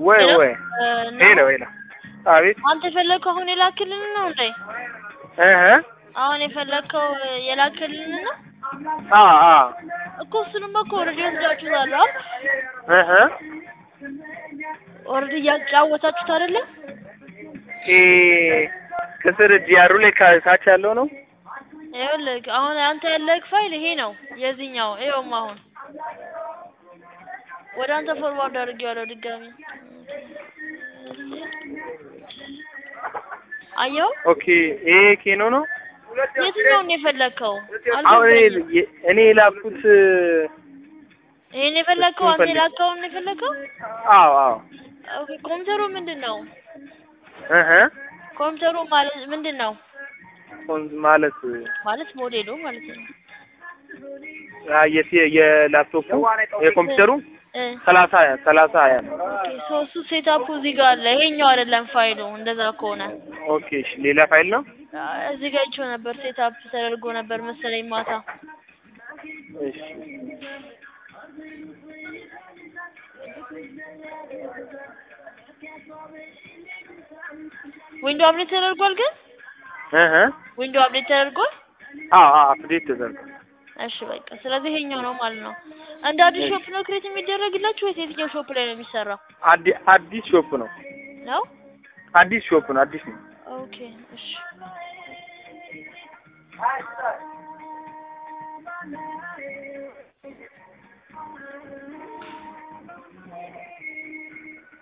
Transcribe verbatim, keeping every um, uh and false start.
ወይ ወይ ሄሎ ሄሎ አቤት አንተ ፈለከው አሁን የላክልን ነው እንዴ እህ አሁን የፈለከው የላክልን ነው አ አ እኮ እሱንማ እኮ ኦልሬዲ ወስዳችሁታል አይደል እህ ኦልሬዲ ያጫወታችሁት አይደለ እ ከስር ጂአሩ ላይ ካች ያለው ነው ይኸውልህ አሁን አንተ ያለክ ፋይል ይሄ ነው የዚህኛው ይኸውም አሁን ወደ አንተ ፎርዋርድ አድርጌዋለሁ ድጋሚ አየው ኦኬ ኤ ኬኖ ነው የትኛው ነው የፈለከው አሁን እኔ ላኩት እኔ የፈለከው አንተ ላከው ነው የፈለከው አዎ አዎ ኦኬ ኮምፒውተሩ ምንድነው እህ ኮምፒውተሩ ማለት ምንድነው ማለት ማለት ሞዴሉ ማለት ነው አየሲ የላፕቶፑ የኮምፒውተሩ ሰላሳ ሰላሳ ሀያ ኦኬ ሶስቱ ሴትአፑ እዚህ ጋር አለ ይሄኛው አይደለም ፋይሉ እንደዛ ከሆነ ኦኬ እሺ ሌላ ፋይል ነው እዚህ ጋር ይቾ ነበር ሴትአፕ ተደርጎ ነበር መሰለኝ ማታ እሺ ዊንዶ አፕዴት ተደርጓል ግን እህ ዊንዶ አፕዴት ተደርጓል አዎ አዎ አፕዴት ተደርጓል እሺ በቃ ስለዚህ ይሄኛው ነው ማለት ነው እንደ አዲስ ሾፕ ነው ክሬት የሚደረግላችሁ ወይስ የትኛው ሾፕ ላይ ነው የሚሰራው አዲስ አዲስ ሾፕ ነው ነው አዲስ ሾፕ ነው አዲስ ነው ኦኬ እሺ